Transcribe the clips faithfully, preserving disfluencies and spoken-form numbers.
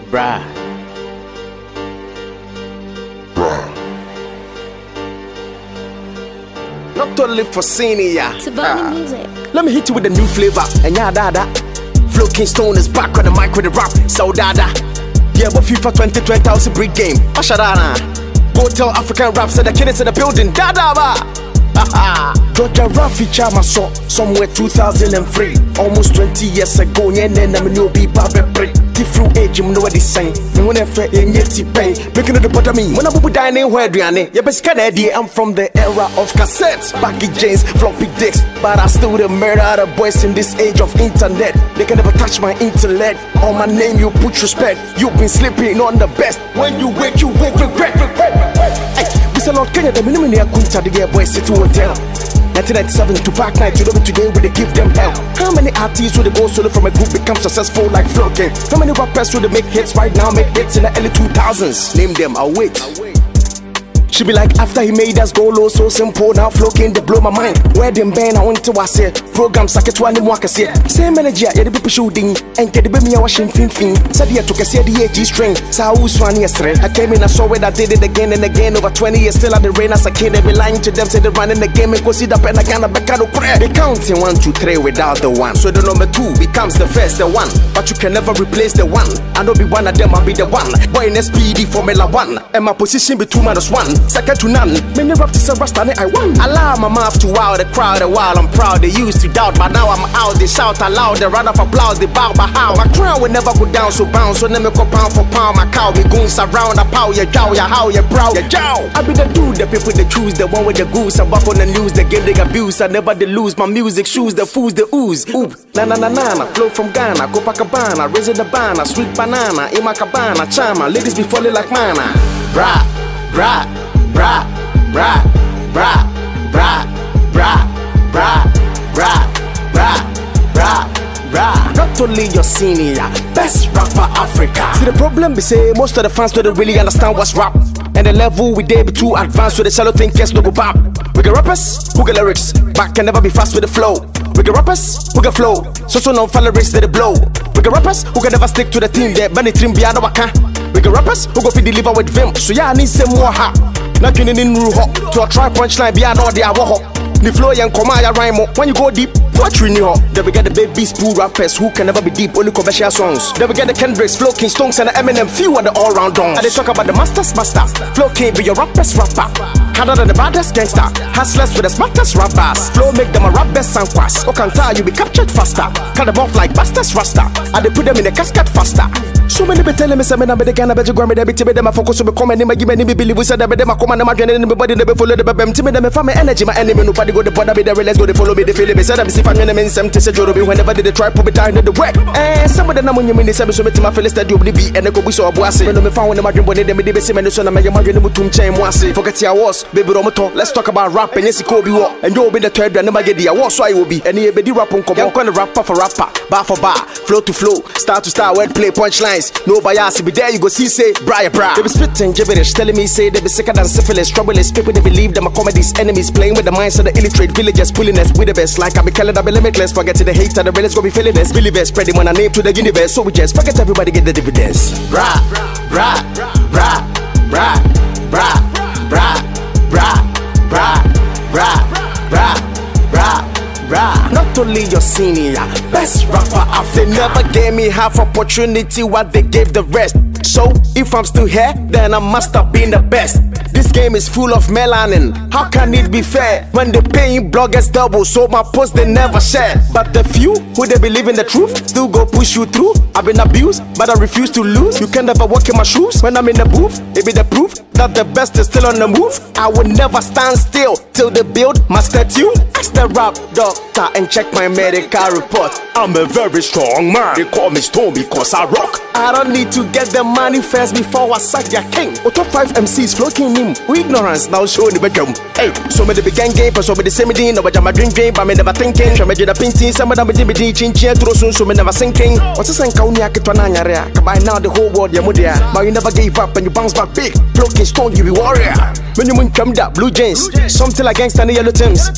Bruh. Not only for senior. Ah. Music. Let me hit you with a new flavor. And yeah, dada. Flo Kingston is back on the mic with the rap. So dada. Yeah, but FIFA twenty twenty was a big game. Ashadana. Go tell African rap, said the kiddies in the building. Dada ba. Georgia rap feature my song somewhere two thousand three. Almost twenty years ago, yeah, then I'm no be babe break. Through age, you know what they saying. Me when I feel in yet pain, breaking the bottom me. When I be dining where Driane, yeah, best kind idea. I'm from the era of cassettes, baggy jeans, floppy disks, but I still the murder the boys in this age of internet. They can never touch my intellect. On my name, you put respect. You've been sleeping on the best. When you wake, you wake, regret, regret, regret. Hey, we say Lord Kenya, the minimum near Kunta, the boy sit to hotel. nineteen ninety-seven to back night, you know me today, we they give them hell. How many artists would they go solo from a group become successful like Flo King? How many rappers would they make hits right now, make hits in the early two thousands? Name them, I'll wait. She be like, after he made us go low, so simple. Now Flo King, they blow my mind. Where them band, I want to was it. Programs, I get one in one, say. Same manager, yeah, the people shooting. And get the baby, I washing fin fin. Said he took a C D A G string. So I was one yesterday. I came in, I saw it, I did it again and again. Over twenty years, still at the rain as a kid. They be lying to them, say they're running the game and go see the pen again. I back out of crack. They counting one, two, three without the one. So the number two becomes the first, the one. But you can never replace the one. I know be one of them, I'll be the one. Boy in S P D Formula One. And my position be two minus one. Second to none. Many rap to say Rasta, I won. Allow my mouth to wow the crowd a while I'm proud. They used to doubt, but now I'm out. They shout aloud, they run off applause, they bow, but how? My crown will never go down, so bounce. So never go pound for pound. My cow, me goons around, a pow, ya jow, ya how, ya brow, ya jow. I be the dude, the people they choose, the one with the goose. I'm back on the news, the game they abuse. I never they lose. My music shoes, the fools, the ooze. Oop, na na na na na. Flow from Ghana, Copacabana, raising the banner, sweet banana, in my cabana, chama. Ladies be falling like mana. Bra, bra, bra. Bra, bra, bra, bra, bra, bra, bra, bra, bra. Not only your senior, best rapper Africa. See the problem be say most of the fans don't really understand what's rap. And the level we dey be too advanced, so the shallow thinkers no go bap. We get rappers who get lyrics, but can never be fast with the flow. We get rappers who get flow, so so no follow lyrics to the blow. We get rappers who can never stick to the team, they bunny trim beyond waka. We get rappers who go fi deliver with vim, so yeah I need some more ha. Not getting in rule hop to a try punchline beyond all the hour hop. The flow and come out rhyme when you go deep. What you know? Then we get the baby spool rappers who can never be deep, only commercial songs. Then we get the Kendricks, Flo King, Stones, and the Eminem. Few are the all-round dons. And they talk about the masters, master. Flo King be your rappers rapper. Harder than the baddest gangster. Hustlers with the smartest rappers. Flow make them a rap best and quas. Or can tell you be captured faster. Cut them off like bastards rasta. And they put them in the casket faster. So many be telling me something about the kind of better grammar. They be timid, them a focus on me comment. They me give me believe we said that them a come and them a join anybody. They be follow the babem. Timid them for my energy, my enemy. Nobody go the bother me. They let's go. They follow me. They feel me. Said them see if I'm in them. Some to say Jorobi whenever they try put me down in the work. And some of them when you mean this episode to my fellow studio be and they go be so bossy. When me found them a dream when they me be see me no son. I'm a young man to chain mwasi. Forget your was baby romoto. Let's talk about rap and yes Kobe war. And you'll be the third and never get the award. So I will be. And he be the rap on come. I'm gonna rapper for rapper, bar for bar, flow to flow, star to star, wordplay, punchlines. No bias. Be there you go see say bra bra. They be spitting gibberish, telling me say they be sicker than syphilis, troubleless people. They believe them a comedy's enemies, playing with the minds of the illiterate villagers, pulling us with the best. Like I be killing, I be limitless. Forget to the hater, the realest go be feeling this. Believers spreading when I name to the universe, so we just forget everybody get the dividends. Bra bra bra bra bra bra bra bra bra bra bra. Rah. Not only your senior, best rapper Africa. They never gave me half opportunity what they gave the rest. So if I'm still here, then I must have been the best. This game is full of melanin. How can it be fair when they paying bloggers double? So my posts they never share. But the few who they believe in the truth still go push you through. I've been abused, but I refuse to lose. You can never walk in my shoes when I'm in the booth. It be the proof that the best is still on the move. I will never stand still till they build my statue. Ask the rap doctor and check my medical report. I'm a very strong man. They call me Stone because I rock. I don't need to get the money first before I sack their king. Oh, top five M Cs flocking him. With ignorance now show the bedroom. Hey, so me the began game, so me the same thing. No, but I'm a drink game, but me never thinking. Show me the painting, some of them did me chin chin through soon, so me never sinking. What's this? Kaunia Kitwana area. By now the whole world, Yamudia. But you never gave up and you bounce back big. Flocking Stone, you be warrior. When you win come that blue jeans, something like gangsta in the yellow Timbs. Still you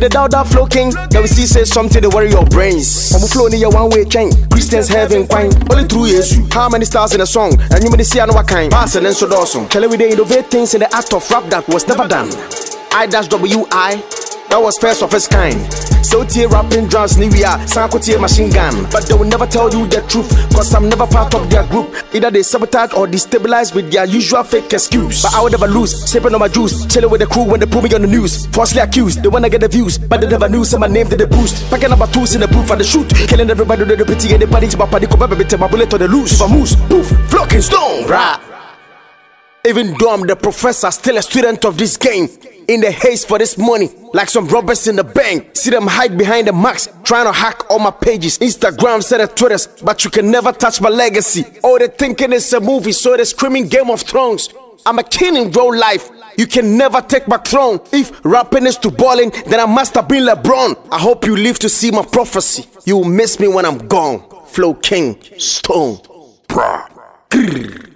the doubt that flow king. Now we see say something to worry your brains. I'm flow near one way chain. Christians having quine. Only through Jesus. How many stars in a song? And you may see I know what kind. Pass and then so awesome. Tell we they innovate things in the act of rap that was never done. I dash W I. That was first of its kind. So tear rapping drums, Nivea, Sanko tear machine gun. But they will never tell you the truth, cause I'm never part of their group. Either they sabotage or destabilize with their usual fake excuse. But I would never lose, sipping on my juice, chilling with the crew when they put me on the news. Falsely accused, they wanna get the views, but they never knew, so my name did the boost. Packing up my tools in the booth for the shoot. Killing everybody with the pity and the body to my body, come back and my bullet on the loose. If I moose, poof, flocking stone, rah. Even though I'm the professor, still a student of this game. In the haste for this money, like some robbers in the bank. See them hide behind the marks, trying to hack all my pages. Instagram, set of Twitters, but you can never touch my legacy. Oh, they thinking it's a movie, so they're screaming Game of Thrones. I'm a king in real life. You can never take my throne. If rapping is to balling, then I must have been LeBron. I hope you live to see my prophecy. You will miss me when I'm gone. Flow King Stone. Grrr.